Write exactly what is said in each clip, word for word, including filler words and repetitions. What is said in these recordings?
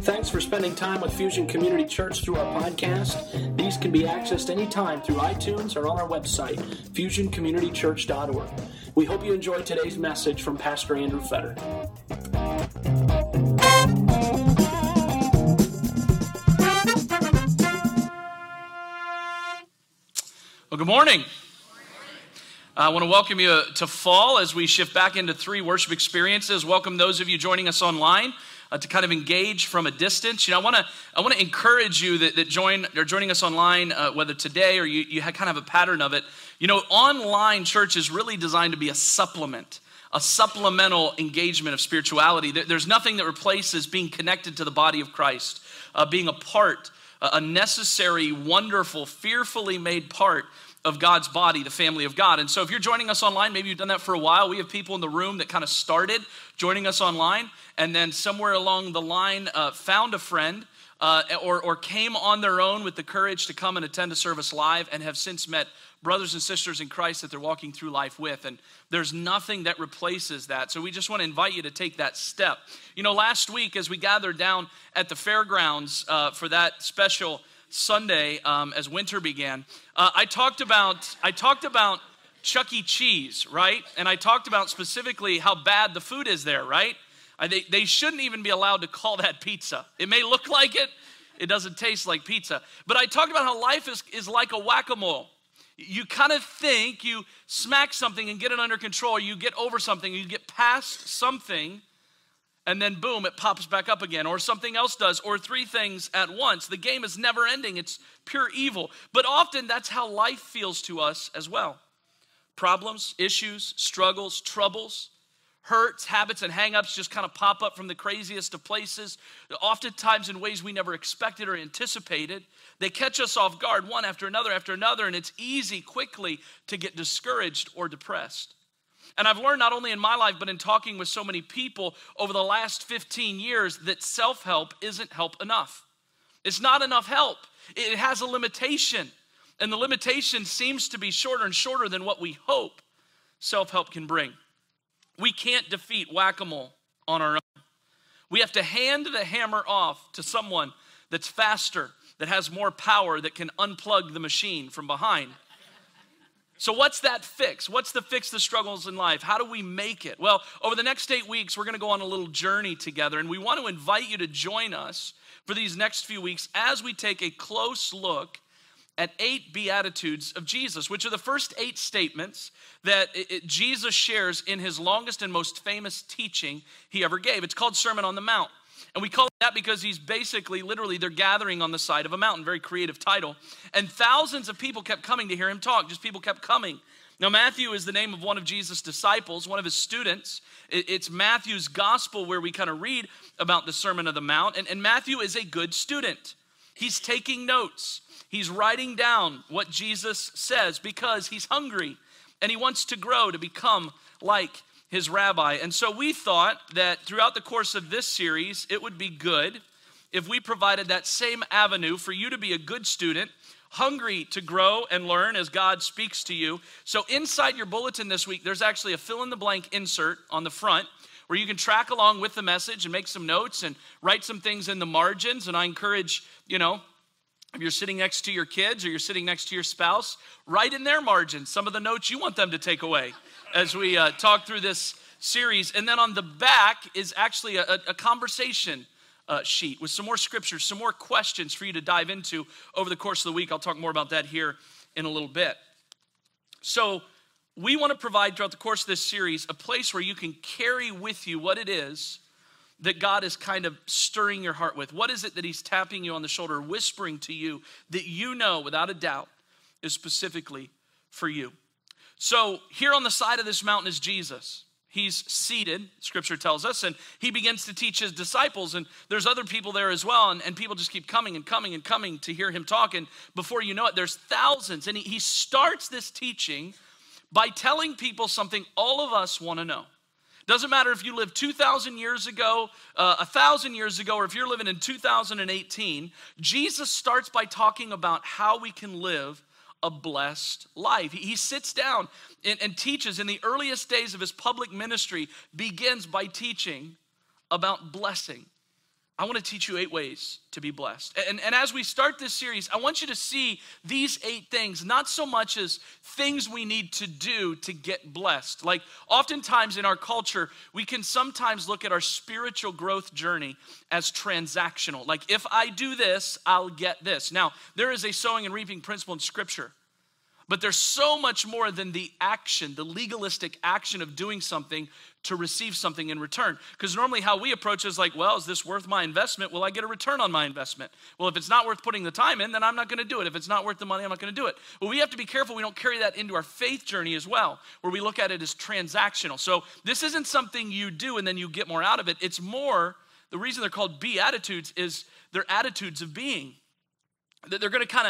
Thanks for spending time with Fusion Community Church through our podcast. These can be accessed anytime through iTunes or on our website, fusion community church dot org. We hope you enjoyed today's message from Pastor Andrew Fetter. Well, good morning. I want to welcome you to fall as we shift back into three worship experiences. Welcome those of you joining us online uh, to kind of engage from a distance. You know, I want to I want to encourage you that, that join are joining us online, uh, whether today or you you kind of have a pattern of it. You know, online church is really designed to be a supplement, a supplemental engagement of spirituality. There, there's nothing that replaces being connected to the body of Christ, uh, being a part, a necessary, wonderful, fearfully made part of God's body, the family of God. And so if you're joining us online, maybe you've done that for a while. We have people in the room that kind of started joining us online and then somewhere along the line uh, found a friend uh, or, or came on their own with the courage to come and attend a service live and have since met brothers and sisters in Christ that they're walking through life with. And there's nothing that replaces that. So we just want to invite you to take that step. You know, last week as we gathered down at the fairgrounds uh, for that special Sunday um, as winter began, uh, I talked about I talked about Chuck E. Cheese, right? And I talked about specifically how bad the food is there, right? I, they, they shouldn't even be allowed to call that pizza. It may look like it. It doesn't taste like pizza. But I talked about how life is, is like a whack-a-mole. You kind of think you smack something and get it under control. You get over something, you get past something, and then boom, it pops back up again, or something else does, or three things at once. The game is never ending. It's pure evil. But often that's how life feels to us as well. Problems, issues, struggles, troubles, hurts, habits, and hang-ups just kind of pop up from the craziest of places, oftentimes in ways we never expected or anticipated. They catch us off guard one after another after another, and it's easy quickly to get discouraged or depressed. And I've learned not only in my life, but in talking with so many people over the last fifteen years that self-help isn't help enough. It's not enough help. It has a limitation. And the limitation seems to be shorter and shorter than what we hope self-help can bring. We can't defeat whack-a-mole on our own. We have to hand the hammer off to someone that's faster, that has more power, that can unplug the machine from behind. So what's that fix? What's the fix to struggles in life? How do we make it? Well, over the next eight weeks, we're going to go on a little journey together, and we want to invite you to join us for these next few weeks as we take a close look at eight Beatitudes of Jesus, which are the first eight statements that it, it, Jesus shares in his longest and most famous teaching he ever gave. It's called Sermon on the Mount. And we call it that because he's basically, literally, they're gathering on the side of a mountain. Very creative title. And thousands of people kept coming to hear him talk. Just people kept coming. Now, Matthew is the name of one of Jesus' disciples, one of his students. It's Matthew's gospel where we kind of read about the Sermon on the Mount. And, and Matthew is a good student. He's taking notes. He's writing down what Jesus says because he's hungry and he wants to grow to become like his rabbi. And so we thought that throughout the course of this series, it would be good if we provided that same avenue for you to be a good student, hungry to grow and learn as God speaks to you. So inside your bulletin this week, there's actually a fill-in-the-blank insert on the front where you can track along with the message and make some notes and write some things in the margins. And I encourage, you know, if you're sitting next to your kids or you're sitting next to your spouse, write in their margins some of the notes you want them to take away as we uh, talk through this series. And then on the back is actually a, a conversation uh, sheet with some more scriptures, some more questions for you to dive into over the course of the week. I'll talk more about that here in a little bit. So we want to provide throughout the course of this series a place where you can carry with you what it is that God is kind of stirring your heart with. What is it that he's tapping you on the shoulder, whispering to you that you know without a doubt is specifically for you? So here on the side of this mountain is Jesus. He's seated, Scripture tells us, and he begins to teach his disciples, and there's other people there as well, and, and people just keep coming and coming and coming to hear him talk, and before you know it, there's thousands, and he, he starts this teaching by telling people something all of us want to know. Doesn't matter if you lived two thousand years ago, uh, one thousand years ago, or if you're living in two thousand eighteen, Jesus starts by talking about how we can live a blessed life. He, he sits down and, and teaches in the earliest days of his public ministry, begins by teaching about blessing. I want to teach you eight ways to be blessed. And, and as we start this series, I want you to see these eight things, not so much as things we need to do to get blessed. Like oftentimes in our culture, we can sometimes look at our spiritual growth journey as transactional. Like if I do this, I'll get this. Now, there is a sowing and reaping principle in Scripture. But there's so much more than the action, the legalistic action of doing something to receive something in return. Because normally how we approach it is like, well, is this worth my investment? Will I get a return on my investment? Well, if it's not worth putting the time in, then I'm not going to do it. If it's not worth the money, I'm not going to do it. Well, we have to be careful we don't carry that into our faith journey as well, where we look at it as transactional. So this isn't something you do and then you get more out of it. It's more, the reason they're called Beatitudes is they're attitudes of being. They're going to kind of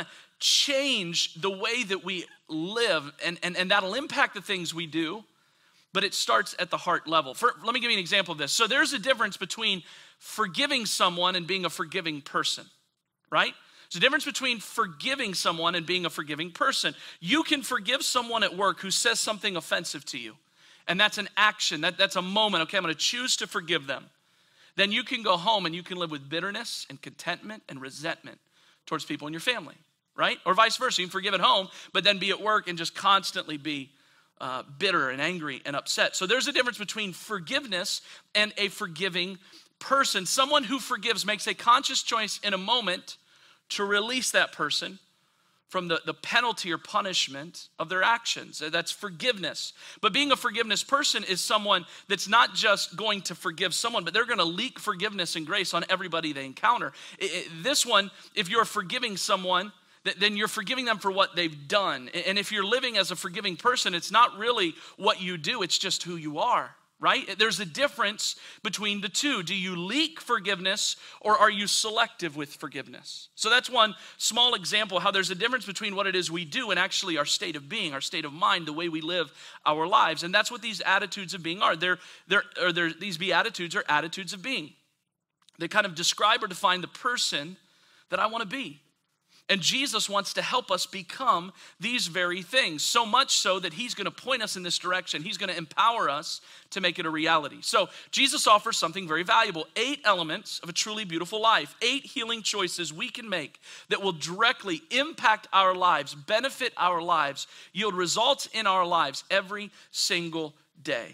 change the way that we live, and, and, and that'll impact the things we do, but it starts at the heart level. For, let me give you an example of this. So there's a difference between forgiving someone and being a forgiving person, right? There's a difference between forgiving someone and being a forgiving person. You can forgive someone at work who says something offensive to you, and that's an action. That, that's a moment. Okay, I'm going to choose to forgive them. Then you can go home and you can live with bitterness and contentment and resentment towards people in your family, right? Or vice versa. You can forgive at home, but then be at work and just constantly be uh, bitter and angry and upset. So there's a difference between forgiveness and a forgiving person. Someone who forgives makes a conscious choice in a moment to release that person from the, the penalty or punishment of their actions. That's forgiveness. But being a forgiveness person is someone that's not just going to forgive someone, but they're going to leak forgiveness and grace on everybody they encounter. It, it, this one, if you're forgiving someone, th- then you're forgiving them for what they've done. And if you're living as a forgiving person, it's not really what you do, it's just who you are. Right? There's a difference between the two. Do you leak forgiveness or are you selective with forgiveness? So that's one small example how there's a difference between what it is we do and actually our state of being, our state of mind, the way we live our lives. And that's what these attitudes of being are. They're, they're, or they're, these Beatitudes are attitudes of being. They kind of describe or define the person that I want to be. And Jesus wants to help us become these very things, so much so that he's going to point us in this direction. He's going to empower us to make it a reality. So Jesus offers something very valuable, eight elements of a truly beautiful life, eight healing choices we can make that will directly impact our lives, benefit our lives, yield results in our lives every single day.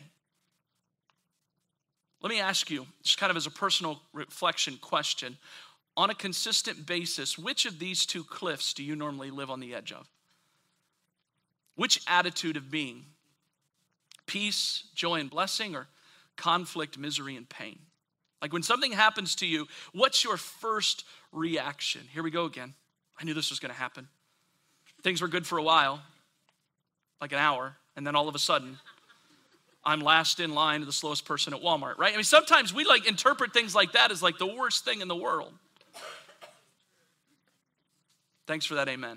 Let me ask you, just kind of as a personal reflection question, on a consistent basis, which of these two cliffs do you normally live on the edge of? Which attitude of being? Peace, joy, and blessing, or conflict, misery, and pain? Like when something happens to you, what's your first reaction? Here we go again. I knew this was going to happen. Things were good for a while, like an hour, and then all of a sudden, I'm last in line to the slowest person at Walmart, right? I mean, sometimes we like interpret things like that as like the worst thing in the world. Thanks for that amen.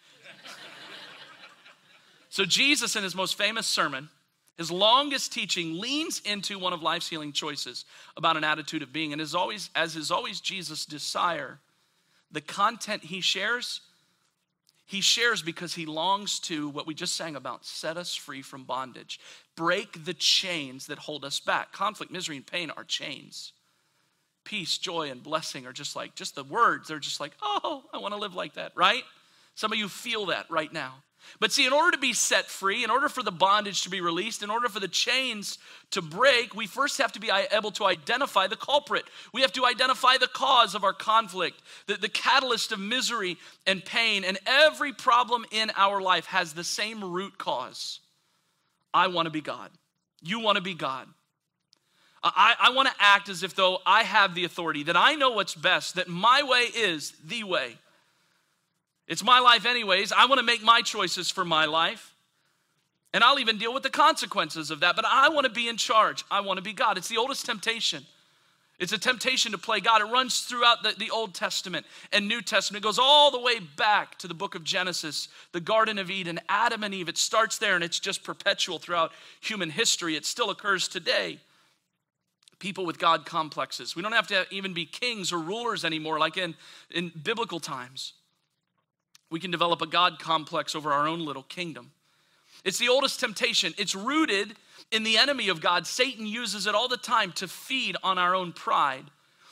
So Jesus, in his most famous sermon, his longest teaching, leans into one of life's healing choices about an attitude of being. And as always, as is always Jesus' desire, the content he shares, he shares because he longs to, what we just sang about, set us free from bondage. Break the chains that hold us back. Conflict, misery, and pain are chains. Peace, joy, and blessing are just like, just the words, they're just like, oh, I want to live like that, right? Some of you feel that right now. But see, in order to be set free, in order for the bondage to be released, in order for the chains to break, we first have to be able to identify the culprit. We have to identify the cause of our conflict, the, the catalyst of misery and pain. And every problem in our life has the same root cause. I want to be God. You want to be God. I, I want to act as if though I have the authority, that I know what's best, that my way is the way. It's my life anyways. I want to make my choices for my life. And I'll even deal with the consequences of that. But I want to be in charge. I want to be God. It's the oldest temptation. It's a temptation to play God. It runs throughout the, the Old Testament and New Testament. It goes all the way back to the book of Genesis, the Garden of Eden, Adam and Eve. It starts there and it's just perpetual throughout human history. It still occurs today. People with God complexes. We don't have to even be kings or rulers anymore like in, in biblical times. We can develop a God complex over our own little kingdom. It's the oldest temptation. It's rooted in the enemy of God. Satan uses it all the time to feed on our own pride.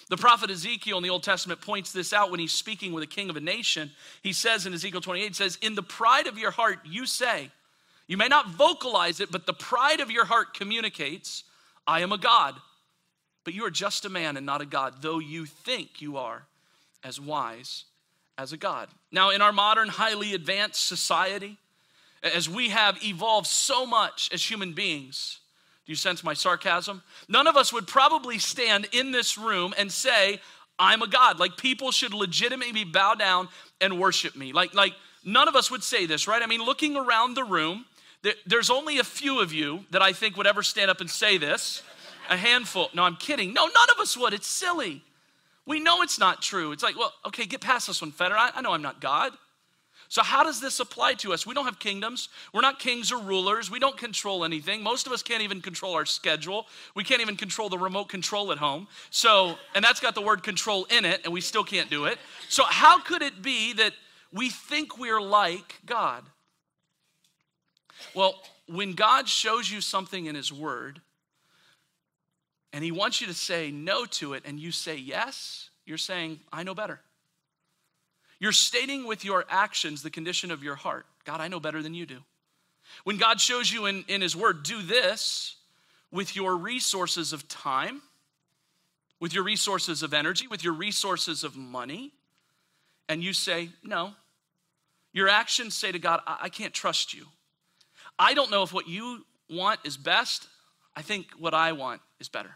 The prophet Ezekiel in the Old Testament points this out when he's speaking with a king of a nation. He says in Ezekiel twenty-eight, says, in the pride of your heart you say, you may not vocalize it, but the pride of your heart communicates, I am a God. But you are just a man and not a God, though you think you are as wise as a God. Now, in our modern, highly advanced society, as we have evolved so much as human beings, do you sense my sarcasm? None of us would probably stand in this room and say, I'm a God. Like, people should legitimately bow down and worship me. Like, like none of us would say this, right? I mean, looking around the room, there, there's only a few of you that I think would ever stand up and say this. A handful. No, I'm kidding. No, none of us would. It's silly. We know it's not true. It's like, well, okay, get past this one, Feder. I, I know I'm not God. So how does this apply to us? We don't have kingdoms. We're not kings or rulers. We don't control anything. Most of us can't even control our schedule. We can't even control the remote control at home. So, and that's got the word control in it, and we still can't do it. So how could it be that we think we're like God? Well, when God shows you something in his word, and he wants you to say no to it, and you say yes, you're saying, I know better. You're stating with your actions the condition of your heart. God, I know better than you do. When God shows you in, in his word, do this with your resources of time, with your resources of energy, with your resources of money, and you say, no, your actions say to God, I, I can't trust you. I don't know if what you want is best. I think what I want is better.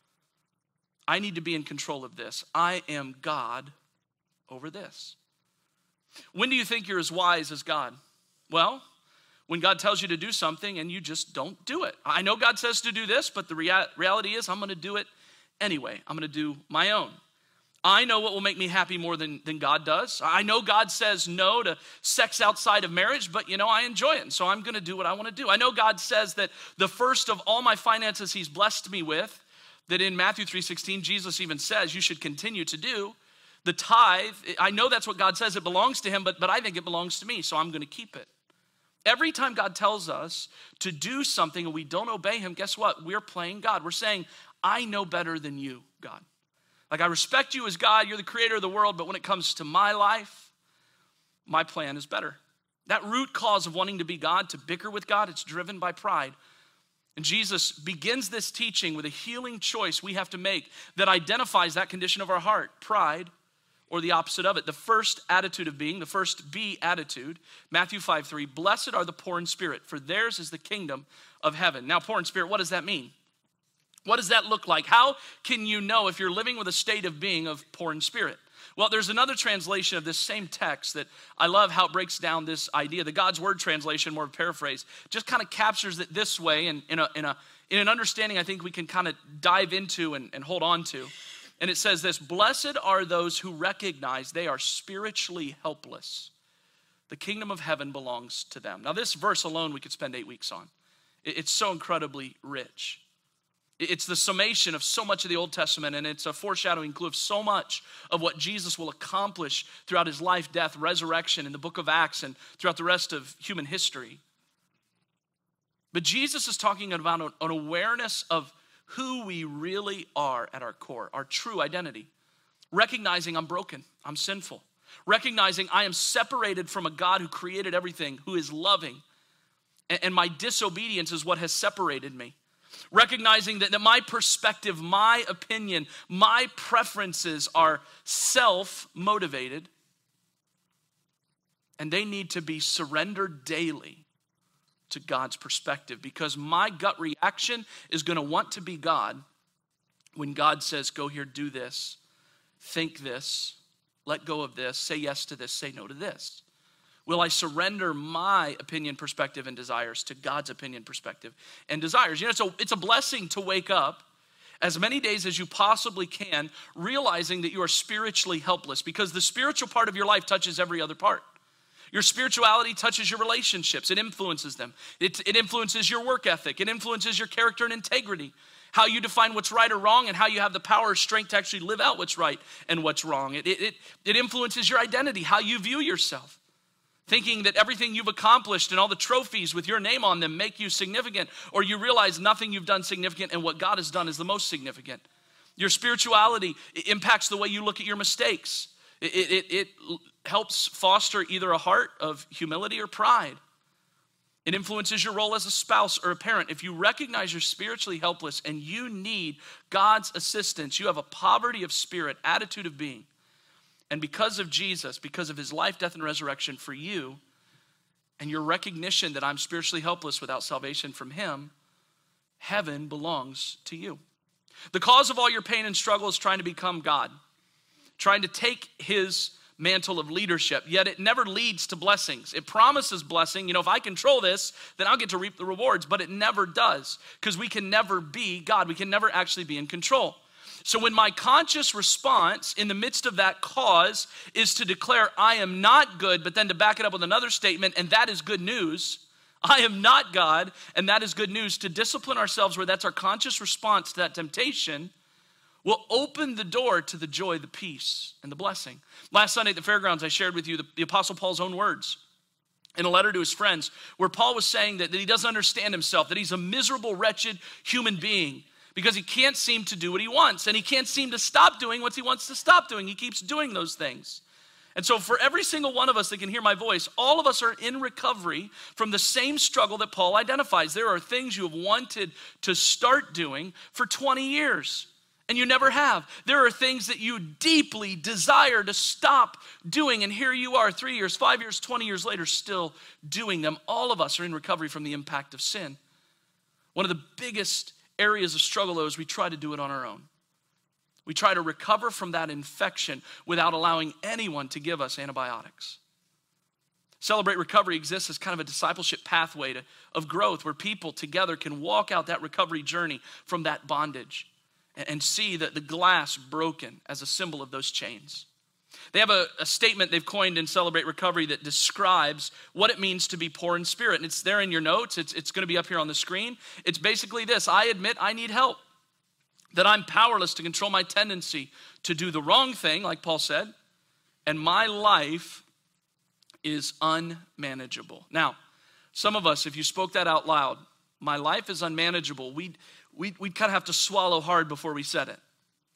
I need to be in control of this. I am God over this. When do you think you're as wise as God? Well, when God tells you to do something and you just don't do it. I know God says to do this, but the rea- reality is I'm going to do it anyway. I'm going to do my own. I know what will make me happy more than, than God does. I know God says no to sex outside of marriage, but you know, I enjoy it. And so I'm going to do what I want to do. I know God says that the first of all my finances he's blessed me with, that in Matthew three sixteen, Jesus even says you should continue to do. The tithe, I know that's what God says, it belongs to him, but, but I think it belongs to me, so I'm going to keep it. Every time God tells us to do something and we don't obey him, guess what? We're playing God. We're saying, I know better than you, God. Like, I respect you as God, you're the creator of the world, but when it comes to my life, my plan is better. That root cause of wanting to be God, to bicker with God, it's driven by pride. And Jesus begins this teaching with a healing choice we have to make that identifies that condition of our heart, pride, or the opposite of it. The first attitude of being, the first be attitude, Matthew five three, blessed are the poor in spirit, for theirs is the kingdom of heaven. Now, poor in spirit, what does that mean? What does that look like? How can you know if you're living with a state of being of poor in spirit? Well, there's another translation of this same text that I love how it breaks down this idea. The God's Word translation, more of a paraphrase, just kind of captures it this way, and in, a, in, a, in an understanding I think we can kind of dive into and, and hold on to. And it says this, blessed are those who recognize they are spiritually helpless. The kingdom of heaven belongs to them. Now, this verse alone we could spend eight weeks on. It's so incredibly rich. It's the summation of so much of the Old Testament, and it's a foreshadowing clue of so much of what Jesus will accomplish throughout his life, death, resurrection in the book of Acts and throughout the rest of human history. But Jesus is talking about an awareness of who we really are at our core, our true identity. Recognizing I'm broken, I'm sinful. Recognizing I am separated from a God who created everything, who is loving, and my disobedience is what has separated me. Recognizing that, that my perspective, my opinion, my preferences are self-motivated, and they need to be surrendered daily to God's perspective, because my gut reaction is going to want to be God when God says, go here, do this, think this, let go of this, say yes to this, say no to this. Will I surrender my opinion, perspective, and desires to God's opinion, perspective, and desires? You know, it's a, it's a blessing to wake up as many days as you possibly can, realizing that you are spiritually helpless, because the spiritual part of your life touches every other part. Your spirituality touches your relationships. It influences them. It, it influences your work ethic. It influences your character and integrity, how you define what's right or wrong, and how you have the power or strength to actually live out what's right and what's wrong. It, it, it influences your identity, how you view yourself, thinking that everything you've accomplished and all the trophies with your name on them make you significant, or you realize nothing you've done significant and what God has done is the most significant. Your spirituality impacts the way you look at your mistakes. It, it, it helps foster either a heart of humility or pride. It influences your role as a spouse or a parent. If you recognize you're spiritually helpless and you need God's assistance, you have a poverty of spirit, attitude of being. And because of Jesus, because of his life, death, and resurrection for you, and your recognition that I'm spiritually helpless without salvation from him, heaven belongs to you. The cause of all your pain and struggle is trying to become God, trying to take his mantle of leadership, yet it never leads to blessings. It promises blessing. You know, if I control this, then I'll get to reap the rewards, but it never does, because we can never be God. We can never actually be in control. So when my conscious response in the midst of that cause is to declare I am not good, but then to back it up with another statement, and that is good news, I am not God, and that is good news, to discipline ourselves where that's our conscious response to that temptation, will open the door to the joy, the peace, and the blessing. Last Sunday at the fairgrounds, I shared with you the, the Apostle Paul's own words in a letter to his friends, where Paul was saying that, that he doesn't understand himself, that he's a miserable, wretched human being because he can't seem to do what he wants, and he can't seem to stop doing what he wants to stop doing. He keeps doing those things. And so for every single one of us that can hear my voice, all of us are in recovery from the same struggle that Paul identifies. There are things you have wanted to start doing for twenty years. And you never have. There are things that you deeply desire to stop doing, and here you are three years, five years, twenty years later, still doing them. All of us are in recovery from the impact of sin. One of the biggest areas of struggle, though, is we try to do it on our own. We try to recover from that infection without allowing anyone to give us antibiotics. Celebrate Recovery exists as kind of a discipleship pathway to, of growth where people together can walk out that recovery journey from that bondage and see that the glass broken as a symbol of those chains. They have a, a statement they've coined in Celebrate Recovery that describes what it means to be poor in spirit. And it's there in your notes. It's, it's going to be up here on the screen. It's basically this: I admit I need help, that I'm powerless to control my tendency to do the wrong thing, like Paul said, and my life is unmanageable. Now, some of us, if you spoke that out loud, my life is unmanageable, we'd We'd, we'd kind of have to swallow hard before we said it.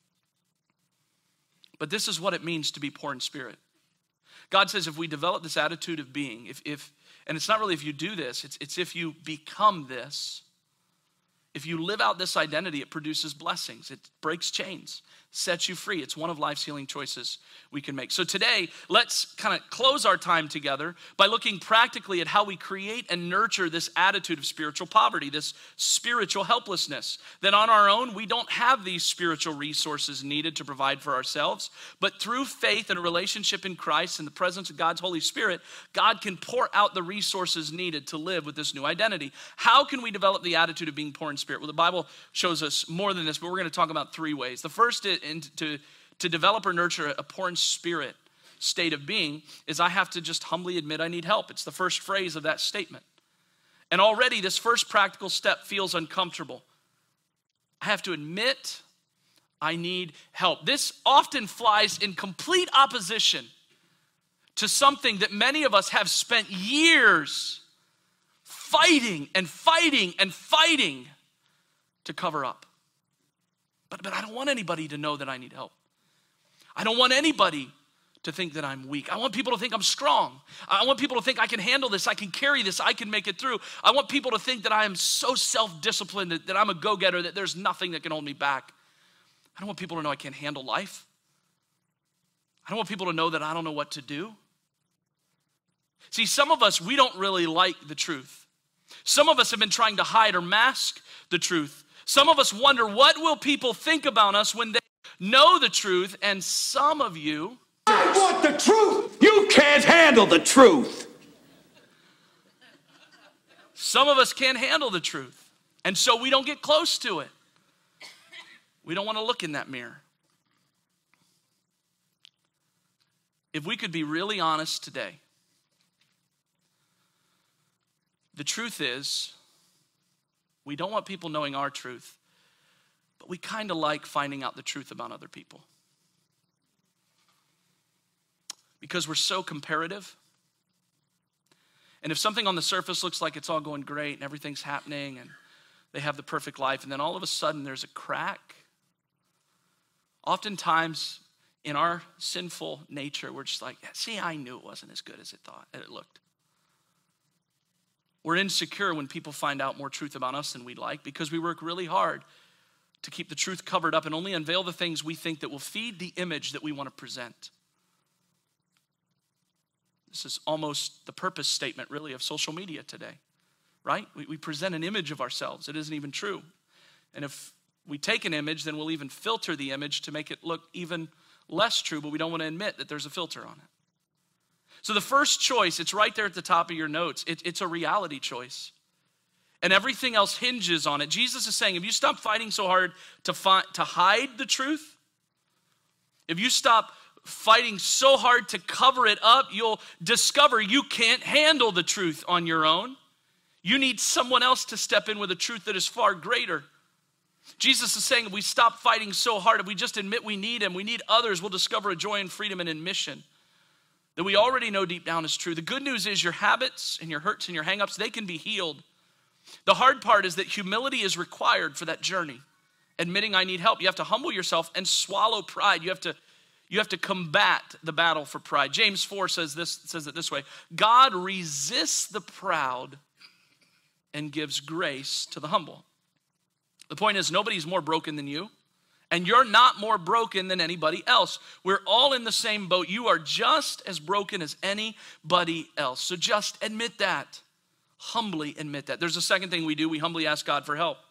But this is what it means to be poor in spirit. God says if we develop this attitude of being, if, if and it's not really if you do this, it's, it's if you become this, if you live out this identity, it produces blessings. It breaks chains, sets you free. It's one of life's healing choices we can make. So today, let's kind of close our time together by looking practically at how we create and nurture this attitude of spiritual poverty, this spiritual helplessness. That on our own, we don't have these spiritual resources needed to provide for ourselves, but through faith and a relationship in Christ and the presence of God's Holy Spirit, God can pour out the resources needed to live with this new identity. How can we develop the attitude of being poor in spirit? Well, the Bible shows us more than this, but we're going to talk about three ways. The first is to, to develop or nurture a poor in spirit state of being is I have to just humbly admit I need help. It's the first phrase of that statement. And already this first practical step feels uncomfortable. I have to admit I need help. This often flies in complete opposition to something that many of us have spent years fighting and fighting and fighting to cover up. But, but I don't want anybody to know that I need help. I don't want anybody to think that I'm weak. I want people to think I'm strong. I want people to think I can handle this, I can carry this, I can make it through. I want people to think that I am so self-disciplined, that, that I'm a go-getter, that there's nothing that can hold me back. I don't want people to know I can't handle life. I don't want people to know that I don't know what to do. See, some of us, we don't really like the truth. Some of us have been trying to hide or mask the truth. Some of us wonder, what will people think about us when they know the truth? And some of you... I want the truth! You can't handle the truth! Some of us can't handle the truth. And so we don't get close to it. We don't want to look in that mirror. If we could be really honest today, the truth is, we don't want people knowing our truth, but we kind of like finding out the truth about other people. Because we're so comparative. And if something on the surface looks like it's all going great and everything's happening and they have the perfect life, and then all of a sudden there's a crack, Oftentimes, in our sinful nature, we're just like, see, I knew it wasn't as good as it thought, as it looked. We're insecure when people find out more truth about us than we'd like because we work really hard to keep the truth covered up and only unveil the things we think that will feed the image that we want to present. This is almost the purpose statement, really, of social media today, right? We, we present an image of ourselves. It isn't even true. And if we take an image, then we'll even filter the image to make it look even less true, but we don't want to admit that there's a filter on it. So the first choice, it's right there at the top of your notes. It, it's a reality choice. And everything else hinges on it. Jesus is saying, if you stop fighting so hard to, fi- to hide the truth, if you stop fighting so hard to cover it up, you'll discover you can't handle the truth on your own. You need someone else to step in with a truth that is far greater. Jesus is saying if we stop fighting so hard, if we just admit we need him, we need others, we'll discover a joy and freedom and admission that we already know deep down is true. The good news is your habits and your hurts and your hangups, they can be healed. The hard part is that humility is required for that journey. Admitting I need help. You have to humble yourself and swallow pride. You have to, you have to combat the battle for pride. James four says this, says it this way. God resists the proud and gives grace to the humble. The point is nobody's more broken than you. And you're not more broken than anybody else. We're all in the same boat. You are just as broken as anybody else. So just admit that. Humbly admit that. There's a second thing we do. We humbly ask God for help.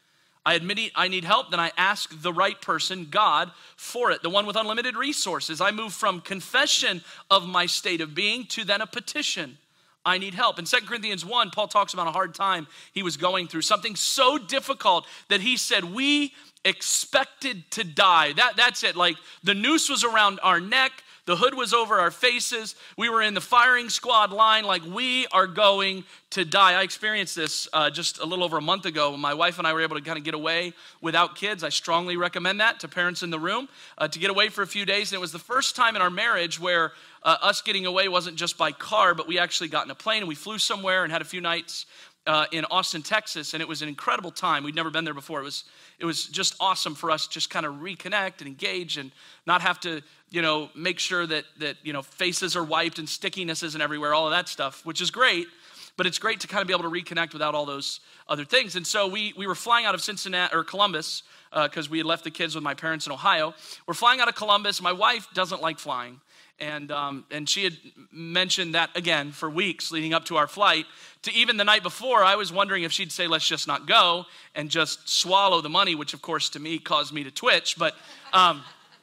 I admit I need help, then I ask the right person, God, for it. The one with unlimited resources. I move from confession of my state of being to then a petition. I need help. In Second Corinthians one, Paul talks about a hard time he was going through. Something so difficult that he said, we expected to die. That, that's it. Like the noose was around our neck. The hood was over our faces. We were in the firing squad line like we are going to die. I experienced this uh, just a little over a month ago when my wife and I were able to kind of get away without kids. I strongly recommend that to parents in the room, uh, to get away for a few days. And it was the first time in our marriage where uh, us getting away wasn't just by car, but we actually got in a plane and we flew somewhere and had a few nights Uh, in Austin, Texas, and it was an incredible time. We'd never been there before. It was it was just awesome for us to just kind of reconnect and engage and not have to, you know, make sure that, that you know, faces are wiped and stickiness isn't everywhere, all of that stuff, which is great, but it's great to kind of be able to reconnect without all those other things. And so we we were flying out of Cincinnati, or Columbus, because uh, we had left the kids with my parents in Ohio. We're flying out of Columbus. My wife doesn't like flying. And um, and she had mentioned that, again, for weeks leading up to our flight. To even the night before, I was wondering if she'd say, let's just not go and just swallow the money, which, of course, to me caused me to twitch. But um,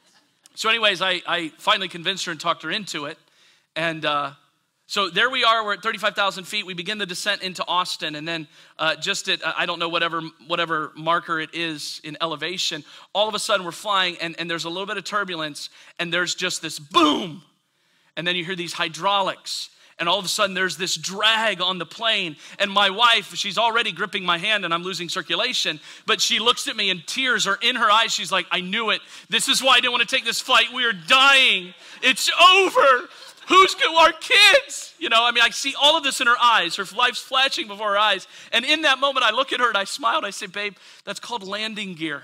so anyways, I, I finally convinced her and talked her into it. And uh, so there we are. We're at thirty-five thousand feet. We begin the descent into Austin. And then uh, just at, I don't know, whatever whatever marker it is in elevation, all of a sudden we're flying, and, and there's a little bit of turbulence, and there's just this boom. And then you hear these hydraulics, and all of a sudden there's this drag on the plane. And my wife, she's already gripping my hand and I'm losing circulation, but she looks at me and tears are in her eyes. She's like, I knew it. This is why I didn't want to take this flight. We are dying. It's over. Who's good? Our kids. You know, I mean, I see all of this in her eyes. Her life's flashing before her eyes. And in that moment, I look at her and I smile and I say, babe, that's called landing gear.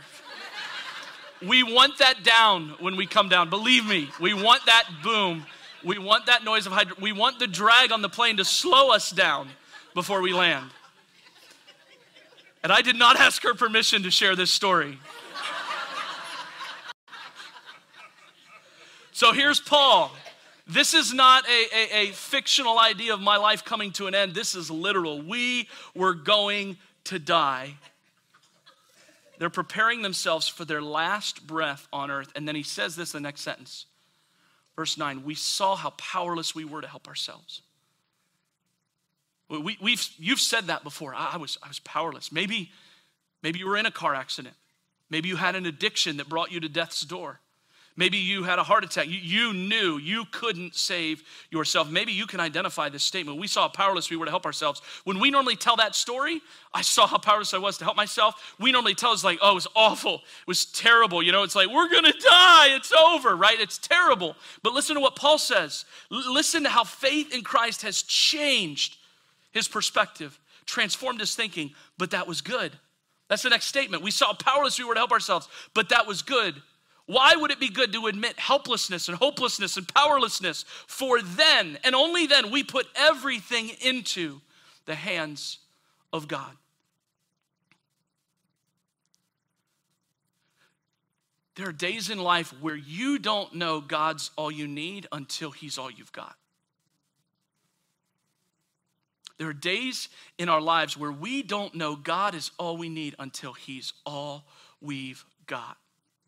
We want that down when we come down. Believe me, we want that boom. We want that noise of hydro. We want the drag on the plane to slow us down before we land. And I did not ask her permission to share this story. So here's Paul. This is not a, a, a fictional idea of my life coming to an end. This is literal. We were going to die. They're preparing themselves for their last breath on earth. And then he says this in the next sentence. Verse nine, we saw how powerless we were to help ourselves. We, we've, you've said that before. I, I, was, I was powerless. Maybe, maybe you were in a car accident. Maybe you had an addiction that brought you to death's door. Maybe you had a heart attack. You, you knew you couldn't save yourself. Maybe you can identify this statement. We saw how powerless we were to help ourselves. When we normally tell that story, I saw how powerless I was to help myself. We normally tell it's like, oh, it was awful. It was terrible. You know, it's like, we're going to die. It's over, right? It's terrible. But listen to what Paul says. L- listen to how faith in Christ has changed his perspective, transformed his thinking, but that was good. That's the next statement. We saw how powerless we were to help ourselves, but that was good. Why would it be good to admit helplessness and hopelessness and powerlessness? For then, and only then, we put everything into the hands of God. There are days in life where you don't know God's all you need until he's all you've got. There are days in our lives where we don't know God is all we need until he's all we've got.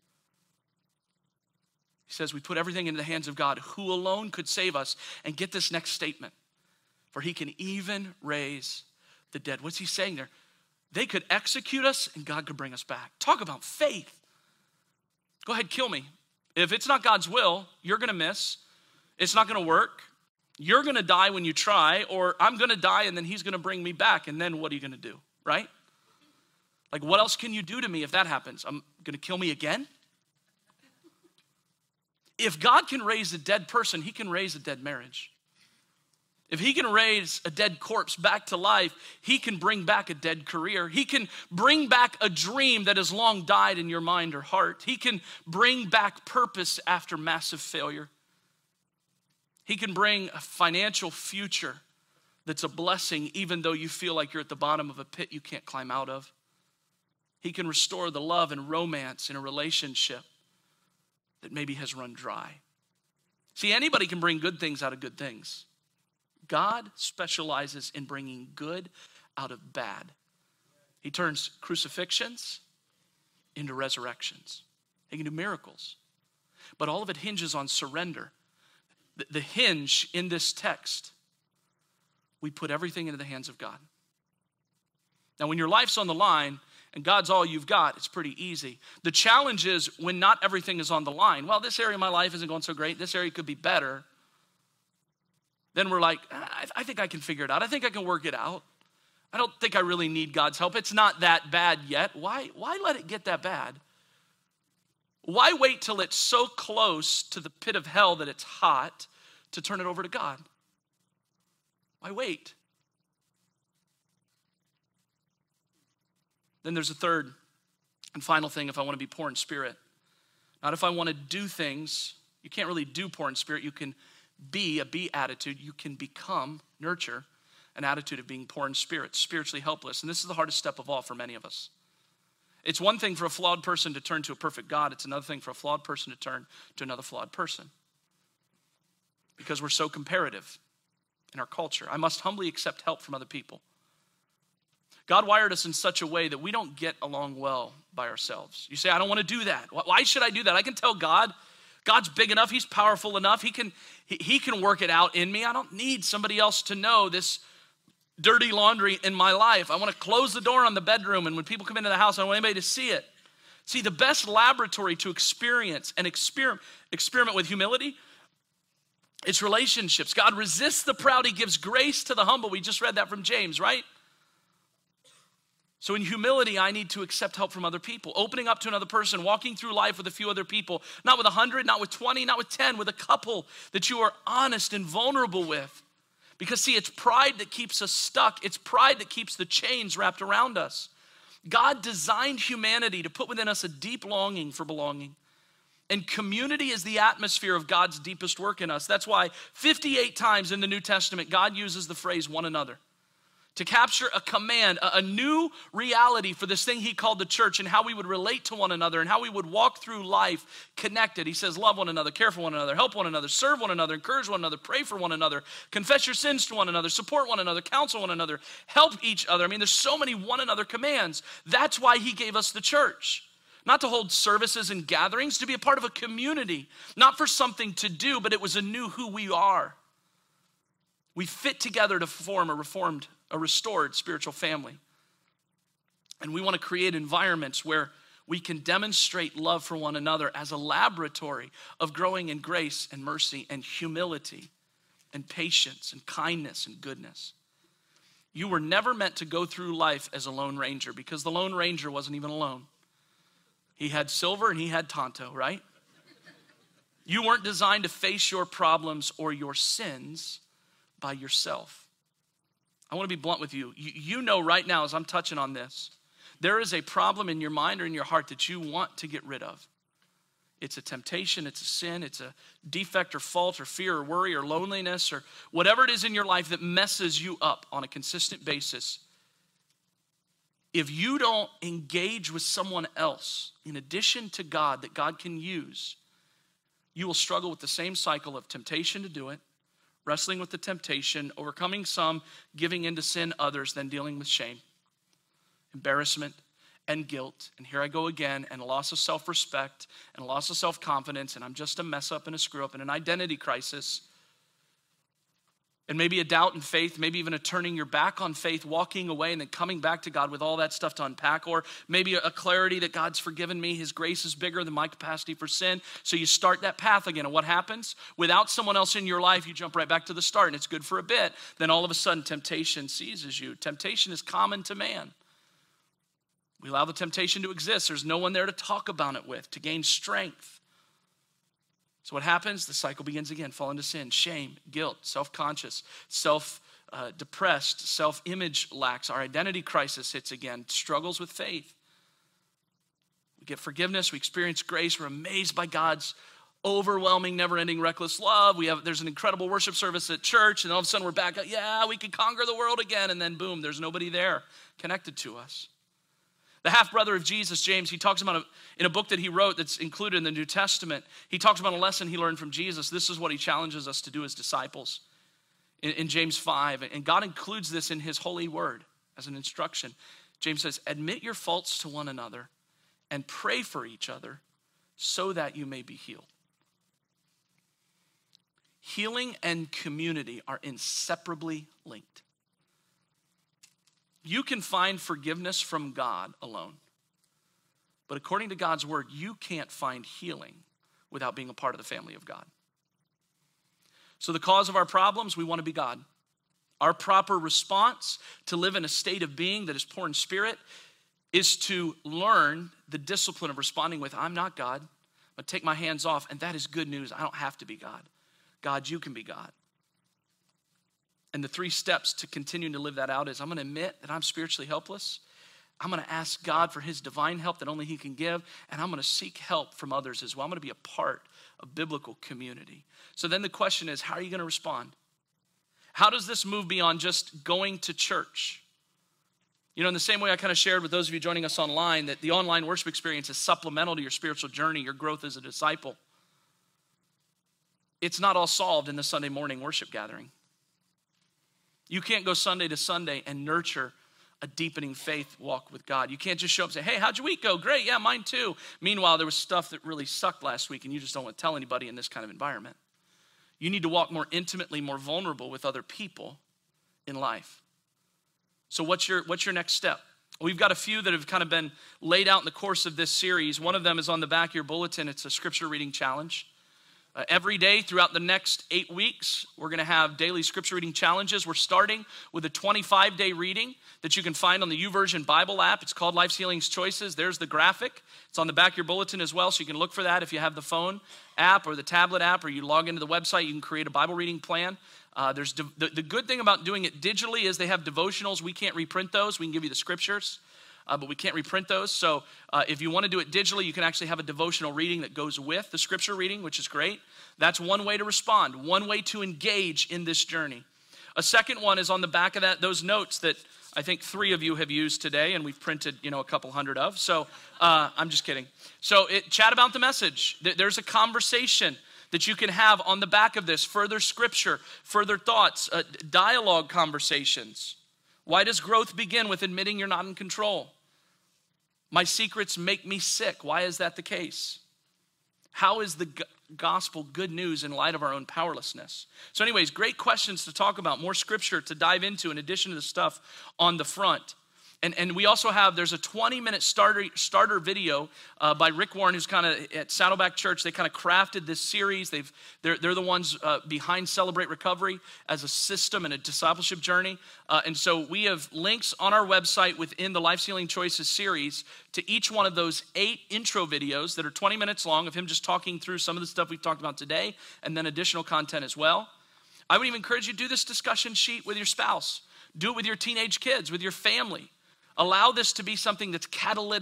He says we put everything into the hands of God, who alone could save us. And get this next statement, for he can even raise the dead. What's he saying there? They could execute us and God could bring us back. Talk about faith. Go ahead, kill me. If it's not God's will, you're gonna miss. It's not gonna work. You're gonna die when you try, or I'm gonna die and then he's gonna bring me back, and then what are you gonna do, right? Like, what else can you do to me if that happens? I'm gonna kill me again? If God can raise a dead person, he can raise a dead marriage. If he can raise a dead corpse back to life, he can bring back a dead career. He can bring back a dream that has long died in your mind or heart. He can bring back purpose after massive failure. He can bring a financial future that's a blessing even though you feel like you're at the bottom of a pit you can't climb out of. He can restore the love and romance in a relationship that maybe has run dry. See, anybody can bring good things out of good things. God specializes in bringing good out of bad. He turns crucifixions into resurrections. He can do miracles. But all of it hinges on surrender. The, the hinge in this text, we put everything into the hands of God. Now, when your life's on the line and God's all you've got, it's pretty easy. The challenge is when not everything is on the line. Well, this area of my life isn't going so great. This area could be better. Then we're like, I, I think I can figure it out. I think I can work it out. I don't think I really need God's help. It's not that bad yet. Why, why let it get that bad? Why wait till it's so close to the pit of hell that it's hot to turn it over to God? Why wait? Then there's a third and final thing if I want to be poor in spirit. Not if I want to do things. You can't really do poor in spirit. You can be a be attitude. You can become, nurture an attitude of being poor in spirit, spiritually helpless. And this is the hardest step of all for many of us. It's one thing for a flawed person to turn to a perfect God. It's another thing for a flawed person to turn to another flawed person. Because we're so comparative in our culture. I must humbly accept help from other people. God wired us in such a way that we don't get along well by ourselves. You say, I don't want to do that. Why should I do that? I can tell God, God's big enough, he's powerful enough, he can, he, he can work it out in me. I don't need somebody else to know this dirty laundry in my life. I want to close the door on the bedroom, and when people come into the house, I don't want anybody to see it. See, the best laboratory to experience and experiment, experiment with humility, it's relationships. God resists the proud, he gives grace to the humble. We just read that from James, right? So in humility, I need to accept help from other people, opening up to another person, walking through life with a few other people, not with a hundred, not with twenty, not with ten, with a couple that you are honest and vulnerable with. Because see, it's pride that keeps us stuck. It's pride that keeps the chains wrapped around us. God designed humanity to put within us a deep longing for belonging. And community is the atmosphere of God's deepest work in us. That's why fifty-eight times in the New Testament, God uses the phrase one another to capture a command, a, a new reality for this thing he called the church and how we would relate to one another and how we would walk through life connected. He says, love one another, care for one another, help one another, serve one another, encourage one another, pray for one another, confess your sins to one another, support one another, counsel one another, help each other. I mean, there's so many one another commands. That's why he gave us the church. Not to hold services and gatherings, to be a part of a community. Not for something to do, but it was a new who we are. We fit together to form a reformed, a restored spiritual family. And we want to create environments where we can demonstrate love for one another as a laboratory of growing in grace and mercy and humility and patience and kindness and goodness. You were never meant to go through life as a lone ranger, because the lone ranger wasn't even alone. He had Silver and he had Tonto, right? You weren't designed to face your problems or your sins by yourself. I want to be blunt with you. you. You know right now as I'm touching on this, there is a problem in your mind or in your heart that you want to get rid of. It's a temptation, it's a sin, it's a defect or fault or fear or worry or loneliness or whatever it is in your life that messes you up on a consistent basis. If you don't engage with someone else in addition to God that God can use, you will struggle with the same cycle of temptation to do it, wrestling with the temptation, overcoming some, giving into sin others, then dealing with shame, embarrassment, and guilt, and here I go again, and a loss of self-respect, and a loss of self-confidence, and I'm just a mess up and a screw up, and an identity crisis, and maybe a doubt in faith, maybe even a turning your back on faith, walking away, and then coming back to God with all that stuff to unpack, or maybe a clarity that God's forgiven me, his grace is bigger than my capacity for sin, so you start that path again, and what happens? Without someone else in your life, you jump right back to the start, and it's good for a bit, then all of a sudden temptation seizes you. Temptation is common to man. We allow the temptation to exist. There's no one there to talk about it with, to gain strength. So what happens? The cycle begins again. Fall into sin, shame, guilt, self-conscious, self-depressed, self-image lacks. Our identity crisis hits again. Struggles with faith. We get forgiveness. We experience grace. We're amazed by God's overwhelming, never-ending, reckless love. We have there's an incredible worship service at church, and all of a sudden we're back. Yeah, we can conquer the world again. And then boom, there's nobody there connected to us. The half-brother of Jesus, James, he talks about, a, in a book that he wrote that's included in the New Testament, he talks about a lesson he learned from Jesus. This is what he challenges us to do as disciples in, in James five. And God includes this in his holy word as an instruction. James says, admit your faults to one another and pray for each other so that you may be healed. Healing and community are inseparably linked. You can find forgiveness from God alone. But according to God's word, you can't find healing without being a part of the family of God. So the cause of our problems, we want to be God. Our proper response to live in a state of being that is poor in spirit is to learn the discipline of responding with, I'm not God. I'm going to take my hands off, and that is good news. I don't have to be God. God, you can be God. And the three steps to continuing to live that out is I'm going to admit that I'm spiritually helpless. I'm going to ask God for his divine help that only he can give. And I'm going to seek help from others as well. I'm going to be a part of biblical community. So then the question is, how are you going to respond? How does this move beyond just going to church? You know, in the same way I kind of shared with those of you joining us online that the online worship experience is supplemental to your spiritual journey, your growth as a disciple. It's not all solved in the Sunday morning worship gathering. You can't go Sunday to Sunday and nurture a deepening faith walk with God. You can't just show up and say, hey, how'd your week go? Great, yeah, mine too. Meanwhile, there was stuff that really sucked last week and you just don't want to tell anybody in this kind of environment. You need to walk more intimately, more vulnerable with other people in life. So what's your, what's your next step? We've got a few that have kind of been laid out in the course of this series. One of them is on the back of your bulletin. It's a scripture reading challenge. Uh, every day throughout the next eight weeks, we're going to have daily scripture reading challenges. We're starting with a twenty-five day reading that you can find on the YouVersion Bible app. It's called Life's Healing's Choices. There's the graphic. It's on the back of your bulletin as well, so you can look for that if you have the phone app or the tablet app, or you log into the website, you can create a Bible reading plan. Uh, there's de- the, the good thing about doing it digitally is they have devotionals. We can't reprint those. We can give you the scriptures. Uh, but we can't reprint those. So uh, if you want to do it digitally, you can actually have a devotional reading that goes with the scripture reading, which is great. That's one way to respond, one way to engage in this journey. A second one is on the back of that, those notes that I think three of you have used today, and we've printed, you know, a couple hundred of. So uh, I'm just kidding. So it, chat about the message. There's a conversation that you can have on the back of this, further scripture, further thoughts, uh, dialogue conversations. Why does growth begin with admitting you're not in control? My secrets make me sick. Why is that the case? How is the gospel good news in light of our own powerlessness? So anyways, great questions to talk about, more scripture to dive into in addition to the stuff on the front. And, and we also have, there's a twenty minute starter, starter video uh, by Rick Warren, who's kind of at Saddleback Church. They kind of crafted this series. They've, they're, they're the ones uh, behind Celebrate Recovery as a system and a discipleship journey. Uh, and so we have links on our website within the Life's Healing Choices series to each one of those eight intro videos that are twenty minutes long of him just talking through some of the stuff we've talked about today, and then additional content as well. I would even encourage you to do this discussion sheet with your spouse. Do it with your teenage kids, with your family. Allow this to be something that's catalytic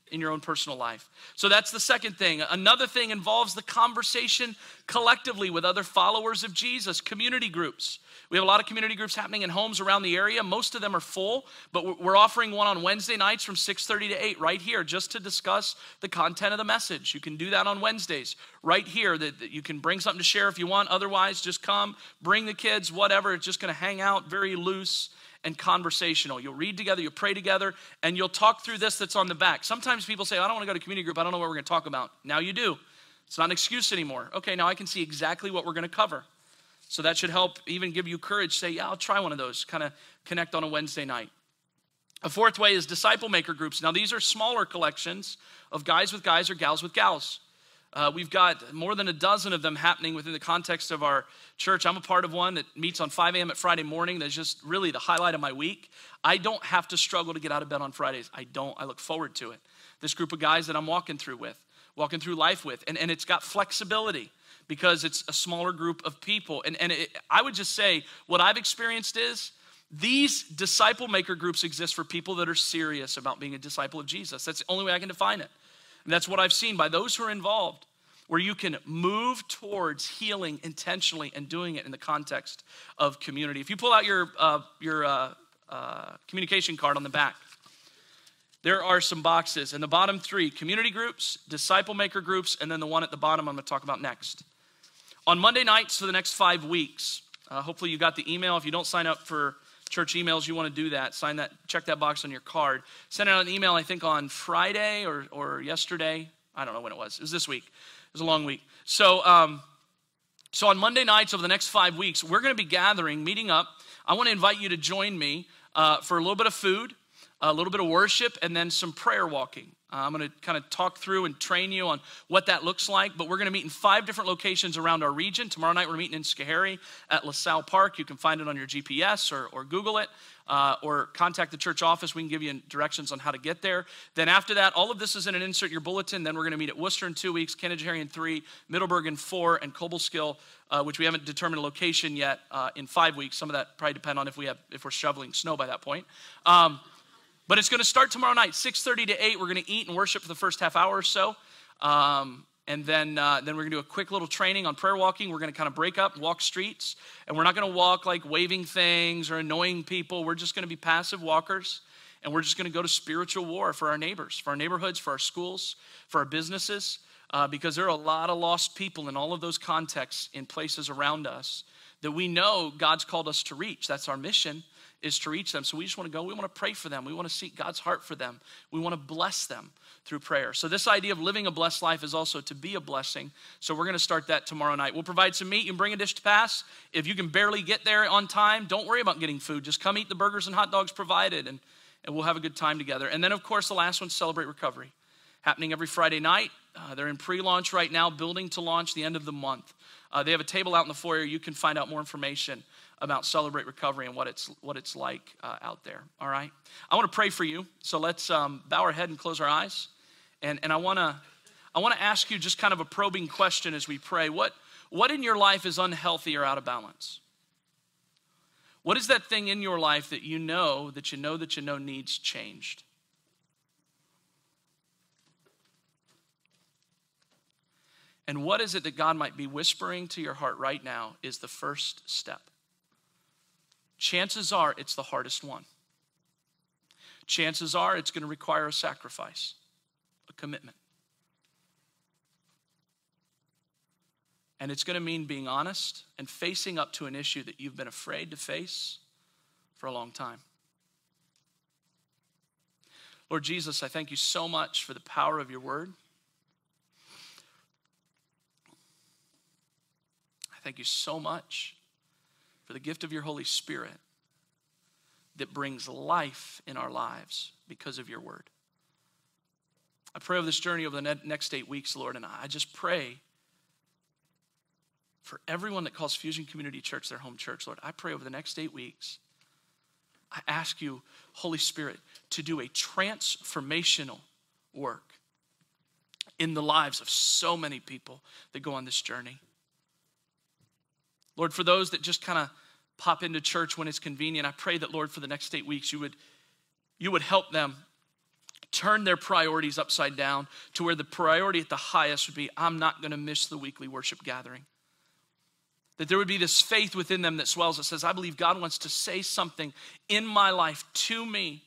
in your own personal life. So that's the second thing. Another thing involves the conversation collectively with other followers of Jesus, community groups. We have a lot of community groups happening in homes around the area. Most of them are full, but we're offering one on Wednesday nights from six thirty to eight right here just to discuss the content of the message. You can do that on Wednesdays right here. That, that you can bring something to share if you want. Otherwise, just come, bring the kids, whatever. It's just going to hang out, very loose and conversational. You'll read together, you'll pray together, and you'll talk through this that's on the back. Sometimes people say, I don't want to go to community group. I don't know what we're going to talk about. Now you do. It's not an excuse anymore. Okay, now I can see exactly what we're going to cover. So that should help even give you courage. Say, yeah, I'll try one of those. Kind of connect on a Wednesday night. A fourth way is disciple maker groups. Now these are smaller collections of guys with guys or gals with gals. Uh, we've got more than a dozen of them happening within the context of our church. I'm a part of one that meets on five a.m. at Friday morning. That's just really the highlight of my week. I don't have to struggle to get out of bed on Fridays. I don't. I look forward to it. This group of guys that I'm walking through with, walking through life with, and, and it's got flexibility because it's a smaller group of people. And, and it, I would just say what I've experienced is these disciple maker groups exist for people that are serious about being a disciple of Jesus. That's the only way I can define it. And that's what I've seen by those who are involved, where you can move towards healing intentionally and doing it in the context of community. If you pull out your, uh, your uh, uh, communication card on the back, there are some boxes. In the bottom three, community groups, disciple maker groups, and then the one at the bottom I'm going to talk about next. On Monday nights for the next five weeks, uh, hopefully you got the email. If you don't sign up for church emails, you want to do that. Sign that, check that box on your card. Send out an email, I think, on Friday or, or yesterday. I don't know when it was. It was this week. It was a long week. So, um, so on Monday nights over the next five weeks, we're going to be gathering, meeting up. I want to invite you to join me uh, for a little bit of food, a little bit of worship, and then some prayer walking. Uh, I'm going to kind of talk through and train you on what that looks like, but we're going to meet in five different locations around our region. Tomorrow night we're meeting in Schoharie at LaSalle Park. You can find it on your G P S or, or Google it, uh, or contact the church office. We can give you directions on how to get there. Then after that, all of this is in an insert in your bulletin. Then we're going to meet at Worcester in two weeks, Canajoharie in three, Middleburg in four, and Cobleskill, uh, which we haven't determined a location yet, uh, in five weeks. Some of that probably depend on if we have if we're shoveling snow by that point. Um, But it's going to start tomorrow night, six thirty to eight. We're going to eat and worship for the first half hour or so. Um, and then, uh, then we're going to do a quick little training on prayer walking. We're going to kind of break up, walk streets. And we're not going to walk like waving things or annoying people. We're just going to be passive walkers. And we're just going to go to spiritual war for our neighbors, for our neighborhoods, for our schools, for our businesses. Uh, because there are a lot of lost people in all of those contexts in places around us that we know God's called us to reach. That's our mission, is to reach them. So we just want to go. We want to pray for them. We want to seek God's heart for them. We want to bless them through prayer. So this idea of living a blessed life is also to be a blessing. So we're going to start that tomorrow night. We'll provide some meat. You can bring a dish to pass. If you can barely get there on time, don't worry about getting food. Just come eat the burgers and hot dogs provided, and, and we'll have a good time together. And then, of course, the last one, Celebrate Recovery, happening every Friday night. Uh, they're in pre-launch right now, building to launch the end of the month. Uh, they have a table out in the foyer. You can find out more information about Celebrate Recovery and what it's what it's like uh, out there, all right? I want to pray for you, so let's um, bow our head and close our eyes. And, and I want to I want to ask you just kind of a probing question as we pray. What, what in your life is unhealthy or out of balance? What is that thing in your life that you know, that you know, that you know needs changed? And what is it that God might be whispering to your heart right now is the first step? Chances are it's the hardest one. Chances are it's going to require a sacrifice, a commitment. And it's going to mean being honest and facing up to an issue that you've been afraid to face for a long time. Lord Jesus, I thank you so much for the power of your word. I thank you so much for the gift of your Holy Spirit that brings life in our lives because of your word. I pray over this journey over the next eight weeks, Lord, and I just pray for everyone that calls Fusion Community Church their home church, Lord. I pray over the next eight weeks, I ask you, Holy Spirit, to do a transformational work in the lives of so many people that go on this journey. Lord, for those that just kind of pop into church when it's convenient, I pray that, Lord, for the next eight weeks, you would, you would help them turn their priorities upside down to where the priority at the highest would be, I'm not going to miss the weekly worship gathering. That there would be this faith within them that swells that says, I believe God wants to say something in my life to me,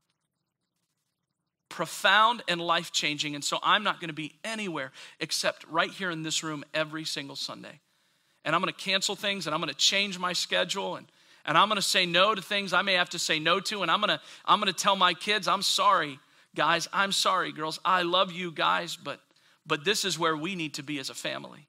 profound and life-changing, and so I'm not going to be anywhere except right here in this room every single Sunday. And I'm going to cancel things, and I'm going to change my schedule, and, and I'm going to say no to things I may have to say no to, and I'm going to I'm going to tell my kids, I'm sorry, guys, I'm sorry, girls, I love you guys, but but this is where we need to be as a family.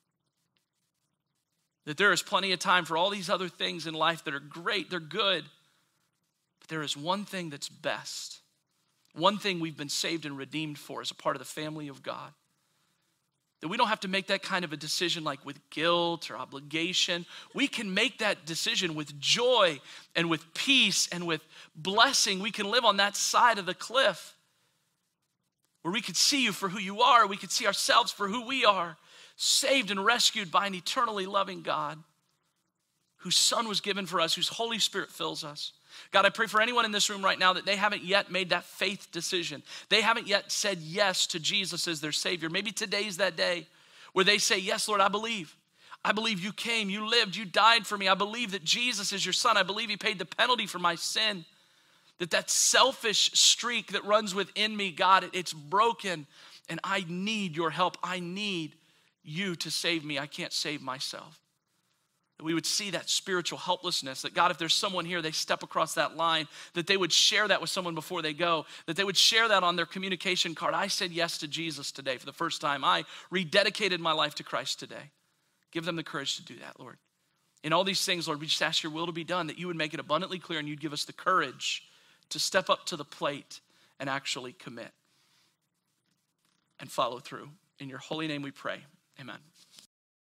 That there is plenty of time for all these other things in life that are great, they're good, but there is one thing that's best. One thing we've been saved and redeemed for as a part of the family of God. That we don't have to make that kind of a decision like with guilt or obligation. We can make that decision with joy and with peace and with blessing. We can live on that side of the cliff where we could see you for who you are. We could see ourselves for who we are. Saved and rescued by an eternally loving God whose Son was given for us, whose Holy Spirit fills us. God, I pray for anyone in this room right now that they haven't yet made that faith decision. They haven't yet said yes to Jesus as their Savior. Maybe today's that day where they say, yes, Lord, I believe. I believe you came, you lived, you died for me. I believe that Jesus is your Son. I believe he paid the penalty for my sin. That that selfish streak that runs within me, God, it's broken, and I need your help. I need you to save me. I can't save myself. That we would see that spiritual helplessness, that God, if there's someone here, they step across that line, that they would share that with someone before they go, that they would share that on their communication card. I said yes to Jesus today for the first time. I rededicated my life to Christ today. Give them the courage to do that, Lord. In all these things, Lord, we just ask your will to be done, that you would make it abundantly clear and you'd give us the courage to step up to the plate and actually commit and follow through. In your holy name we pray. Amen.